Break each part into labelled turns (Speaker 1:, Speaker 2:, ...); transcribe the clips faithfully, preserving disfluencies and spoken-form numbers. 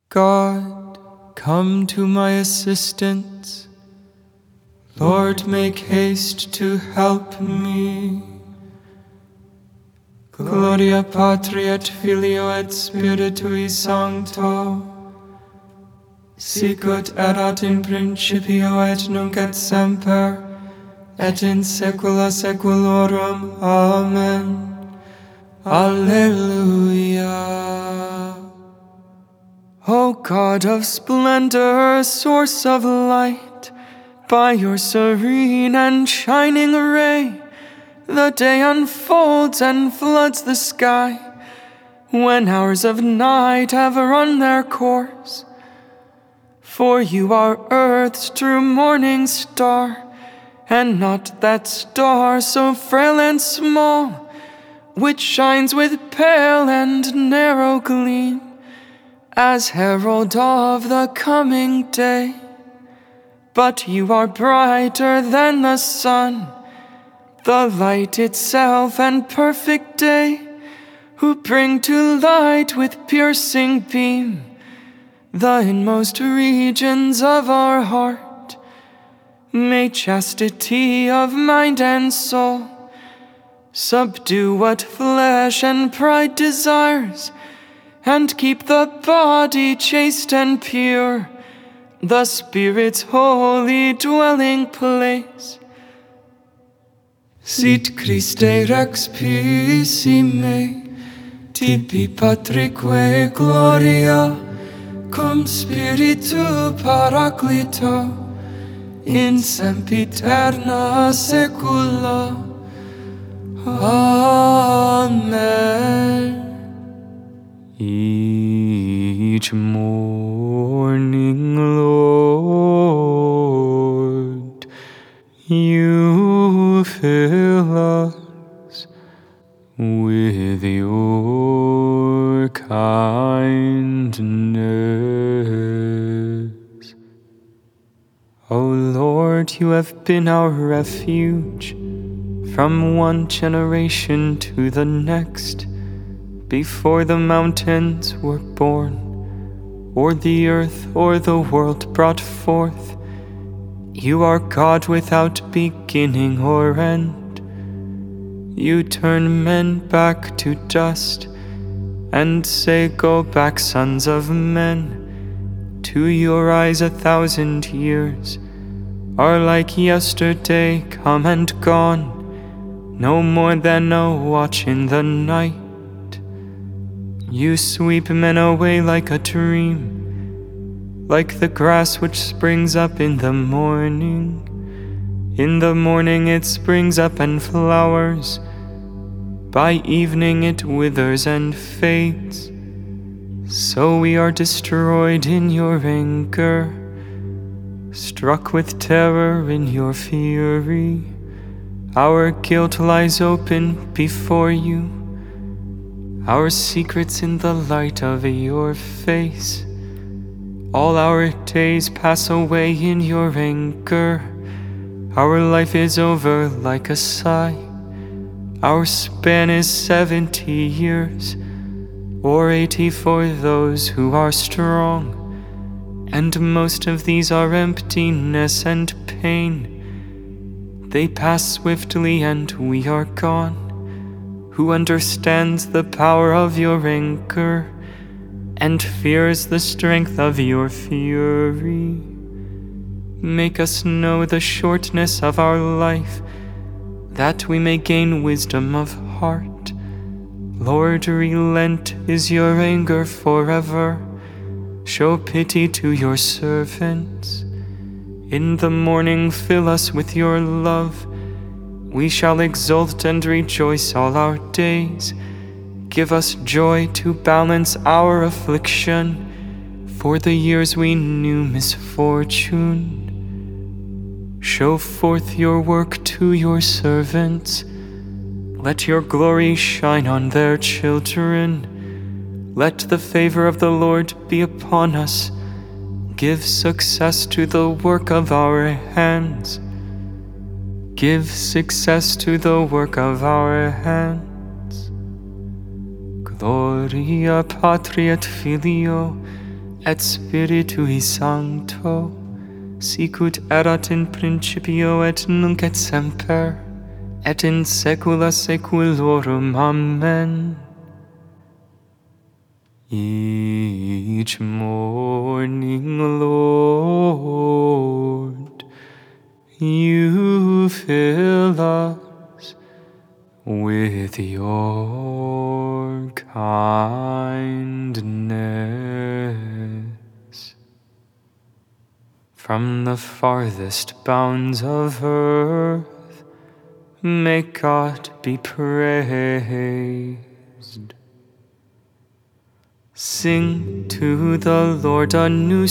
Speaker 1: God, come to my assistance. Lord, make haste to help me. Gloria Patri et Filio et Spiritui Sancto, sicut erat in principio et nunc et semper, et in saecula saeculorum. Amen. Alleluia. O God of splendor, source of light, by your serene and shining ray, the day unfolds and floods the sky, when hours of night have run their course. For you are earth's true morning star, and not that star so frail and small, which shines with pale and narrow gleam, as herald of the coming day. But you are brighter than the sun, the light itself and perfect day, who bring to light with piercing beam the inmost regions of our heart. May chastity of mind and soul subdue what flesh and pride desires, and keep the body chaste and pure, the Spirit's holy dwelling place. Sit Christe Rex Pissime, tibi Patrique gloria, cum Spiritu Paraclito, in sempiterna saecula. Amen. Each morning, Lord, you fill us with your kindness. O Lord, you have been our refuge from one generation to the next, before the mountains were born, or the earth or the world brought forth. You are God without beginning or end. You turn men back to dust, and say, "Go back, sons of men." To your eyes a thousand years are like yesterday come and gone, no more than a watch in the night. You sweep men away like a dream, like the grass which springs up in the morning. In the morning it springs up and flowers, by evening it withers and fades. So we are destroyed in your anger, struck with terror in your fury. Our guilt lies open before you, our secrets in the light of your face. All our days pass away in your anger. Our life is over like a sigh. Our span is seventy years, or eighty for those who are strong. And most of these are emptiness and pain. They pass swiftly and we are gone. Who understands the power of your anger, and fears the strength of your fury? Make us know the shortness of our life, that we may gain wisdom of heart. Lord, relent, is your anger forever? Show pity to your servants. In the morning fill us with your love. We shall exult and rejoice all our days. Give us joy to balance our affliction, for the years we knew misfortune. Show forth your work to your servants. Let your glory shine on their children. Let the favor of the Lord be upon us. Give success to the work of our hands. Give success to the work of our hands. Gloria Patri et Filio et Spiritui Sancto, sicut erat in principio et nunc et semper, et in saecula saeculorum. Amen. Each morning, Lord, you fill us with your kindness. From the farthest bounds of earth, may God be praised. Sing to the Lord a new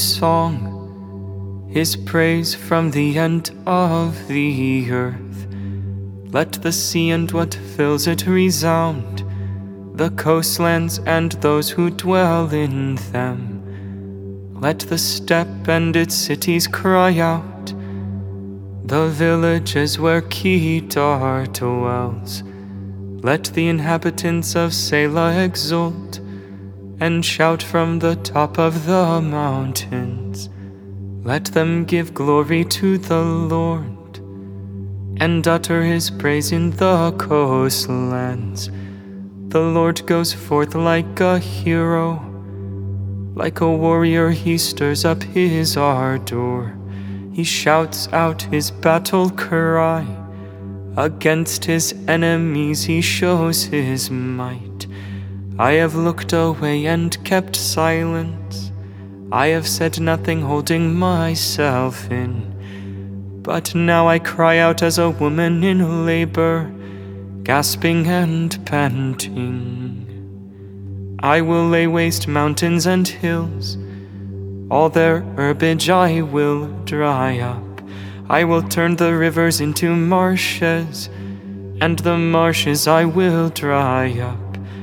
Speaker 1: song, His praise from the end of the earth. Let the sea and what fills it resound, the coastlands and those who dwell in them. Let the steppe and its cities cry out, the villages where Kedar dwells. Let the inhabitants of Selah exult, and shout from the top of the mountains. Let them give glory to the Lord, and utter His praise in the coastlands. The Lord goes forth like a hero, like a warrior He stirs up His ardor. He shouts out His battle cry, against His enemies He shows His might. I have looked away and kept silence. I have said nothing, holding myself in. But now I cry out as a woman in labor, gasping and panting. I will lay waste mountains and hills, all their herbage I will dry up. I will turn the rivers into marshes, and the marshes I will dry up.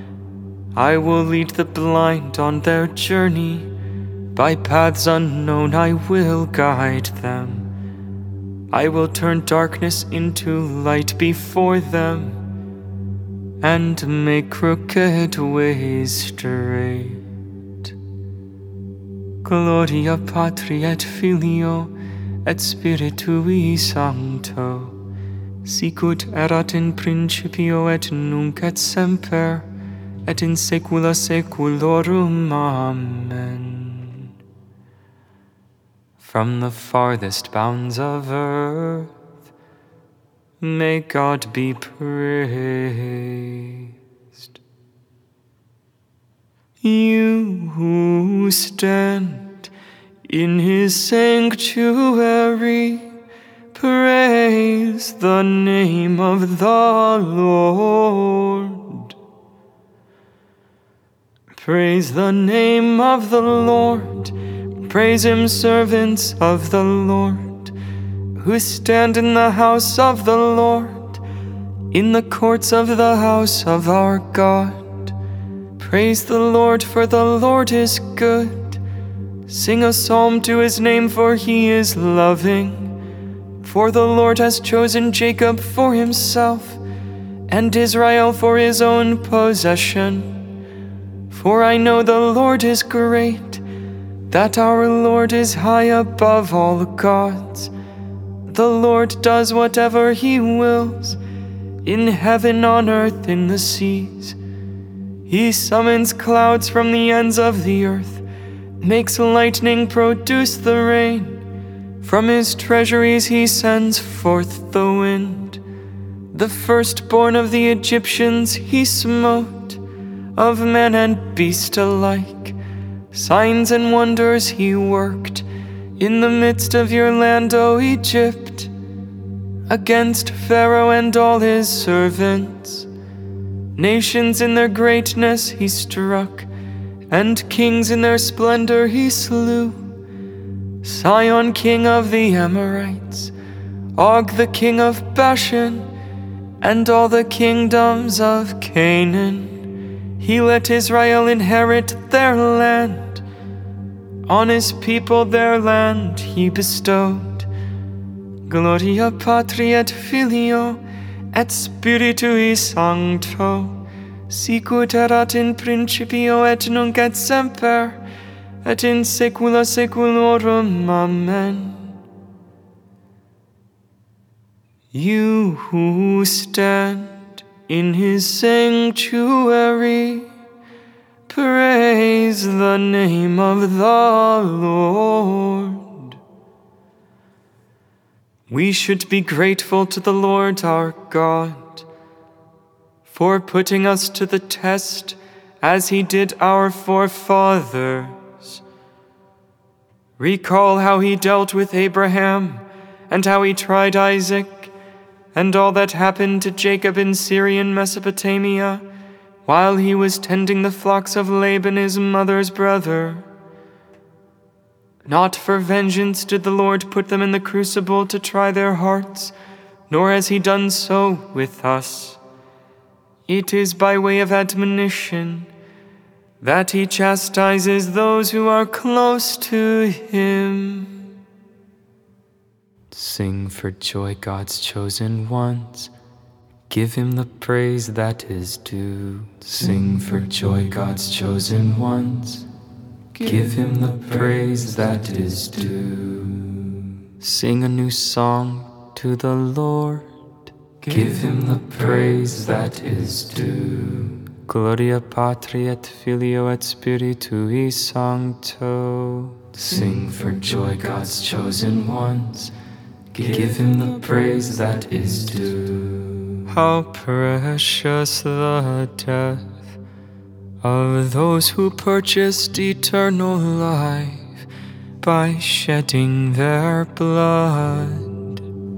Speaker 1: I will lead the blind on their journey, by paths unknown I will guide them. I will turn darkness into light before them, and make crooked ways straight. Gloria Patri et Filio et Spiritui Sancto, sicut erat in principio et nunc et semper, et in saecula saeculorum. Amen. From the farthest bounds of earth, may God be praised. You who stand in His sanctuary, praise the name of the Lord. Praise the name of the Lord. Praise Him, servants of the Lord, who stand in the house of the Lord, in the courts of the house of our God. Praise the Lord, for the Lord is good. Sing a psalm to His name, for He is loving. For the Lord has chosen Jacob for Himself, and Israel for His own possession. For I know the Lord is great, that our Lord is high above all gods. The Lord does whatever He wills, in heaven, on earth, in the seas. He summons clouds from the ends of the earth, makes lightning produce the rain. From His treasuries He sends forth the wind. The firstborn of the Egyptians He smote, of man and beast alike. Signs and wonders He worked in the midst of your land, O Egypt, against Pharaoh and all his servants. Nations in their greatness He struck, and kings in their splendor He slew. Sihon, king of the Amorites, Og the king of Bashan, and all the kingdoms of Canaan. He let Israel inherit their land. On His people their land He bestowed. Gloria Patri et Filio et Spiritui Sancto, sicut erat in principio et nunc et semper, et in saecula saeculorum. Amen. You who stand in his sanctuary, praise the name of the Lord. We should be grateful to the Lord our God for putting us to the test as he did our forefathers. Recall how he dealt with Abraham and how he tried Isaac, and all that happened to Jacob in Syrian Mesopotamia while he was tending the flocks of Laban his mother's brother. Not for vengeance did the Lord put them in the crucible to try their hearts, nor has he done so with us. It is by way of admonition that he chastises those who are close to him. Sing for joy, God's chosen ones. Give him the praise that is due. Sing for joy, God's chosen ones. Give him the praise that is due. Sing a new song to the Lord. Give him the praise that is due. Gloria Patri et Filio et Spiritui Sancto. Sing for joy, God's chosen ones. Give him the praise that is due. How precious the death of those who purchased eternal life by shedding their blood.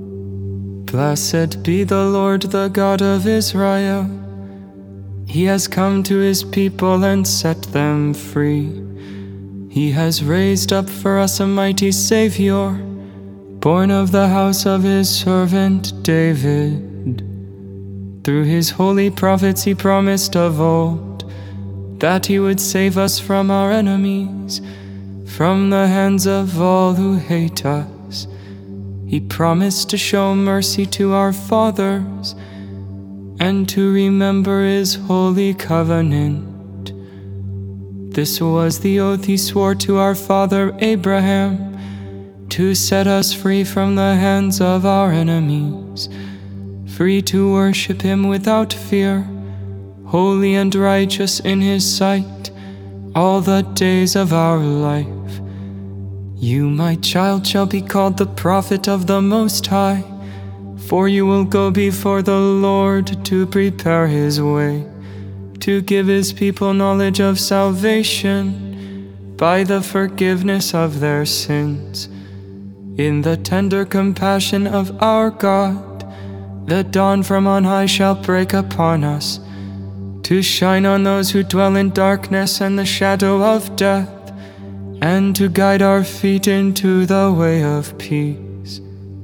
Speaker 1: Blessed be the Lord, the God of Israel. He has come to his people and set them free. He has raised up for us a mighty Savior, born of the house of his servant David. Through his holy prophets he promised of old that he would save us from our enemies, from the hands of all who hate us. He promised to show mercy to our fathers and to remember his holy covenant. This was the oath he swore to our father Abraham, to set us free from the hands of our enemies, free to worship him without fear, holy and righteous in his sight, all the days of our life. You, my child, shall be called the prophet of the Most High, for you will go before the Lord to prepare his way, to give his people knowledge of salvation by the forgiveness of their sins. In the tender compassion of our God, the dawn from on high shall break upon us, to shine on those who dwell in darkness and the shadow of death, and to guide our feet into the way of peace.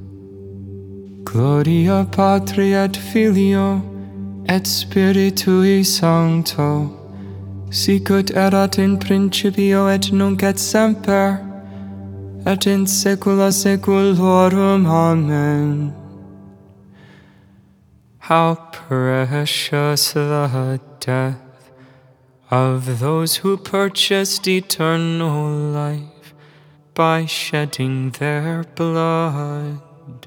Speaker 1: Gloria Patri et Filio et Spiritui Sancto, sicut erat in principio et nunc et semper, et in saecula saeculorum. Amen. How precious the death of those who purchased eternal life by shedding their blood.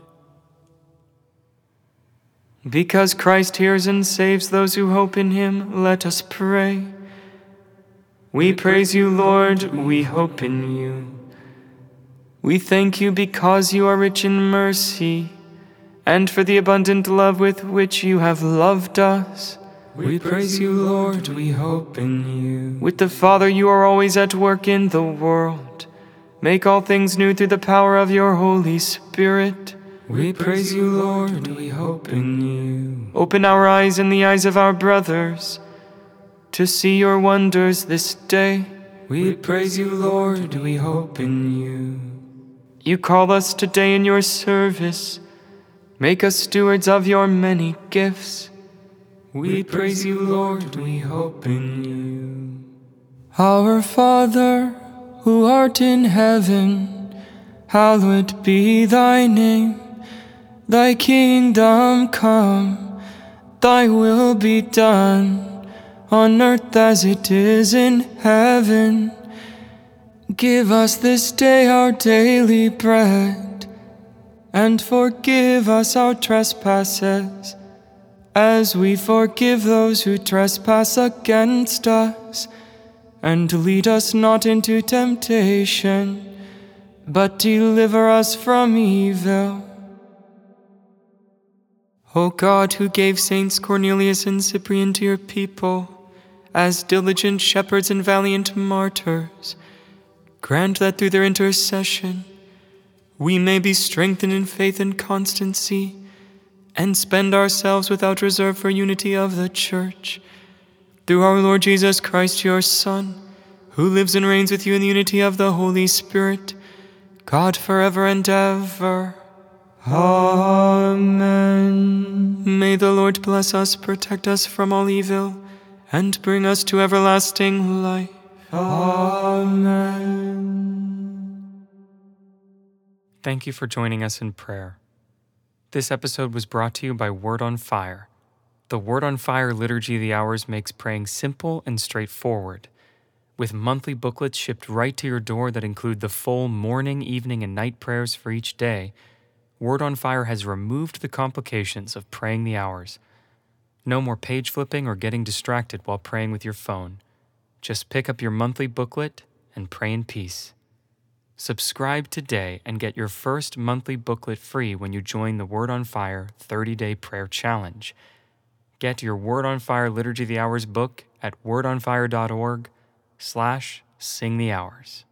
Speaker 1: Because Christ hears and saves those who hope in him, let us pray. We praise you, Lord, we hope in you. We thank you because you are rich in mercy, and for the abundant love with which you have loved us.
Speaker 2: We praise you, Lord, we hope in you.
Speaker 1: With the Father you are always at work in the world. Make all things new through the power of your Holy Spirit.
Speaker 2: We praise you, Lord, we hope in you.
Speaker 1: Open our eyes and the eyes of our brothers to see your wonders this day.
Speaker 2: We praise you, Lord, we hope in you.
Speaker 1: You call us today in your service. Make us stewards of your many gifts.
Speaker 2: We praise you, Lord, we hope in you.
Speaker 1: Our Father, who art in heaven, hallowed be thy name. Thy kingdom come, thy will be done, on earth as it is in heaven. Give us this day our daily bread, and forgive us our trespasses, as we forgive those who trespass against us. And lead us not into temptation, but deliver us from evil. O God, who gave Saints Cornelius and Cyprian to your people as diligent shepherds and valiant martyrs, grant that through their intercession we may be strengthened in faith and constancy, and spend ourselves without reserve for unity of the Church. Through our Lord Jesus Christ, your Son, who lives and reigns with you in the unity of the Holy Spirit, God forever and ever. Amen. May the Lord bless us, protect us from all evil, and bring us to everlasting life. Amen. Thank you for joining us in prayer. This episode was brought to you by Word on Fire. The Word on Fire Liturgy of the Hours makes praying simple and straightforward, with monthly booklets shipped right to your door that include the full morning, evening, and night prayers for each day. Word on Fire has removed the complications of praying the hours. No more page flipping or getting distracted while praying with your phone. Just pick up your monthly booklet and pray in peace. Subscribe today and get your first monthly booklet free when you join the Word on Fire thirty-day Prayer Challenge. Get your Word on Fire Liturgy of the Hours book at wordonfire.org slash sing the hours.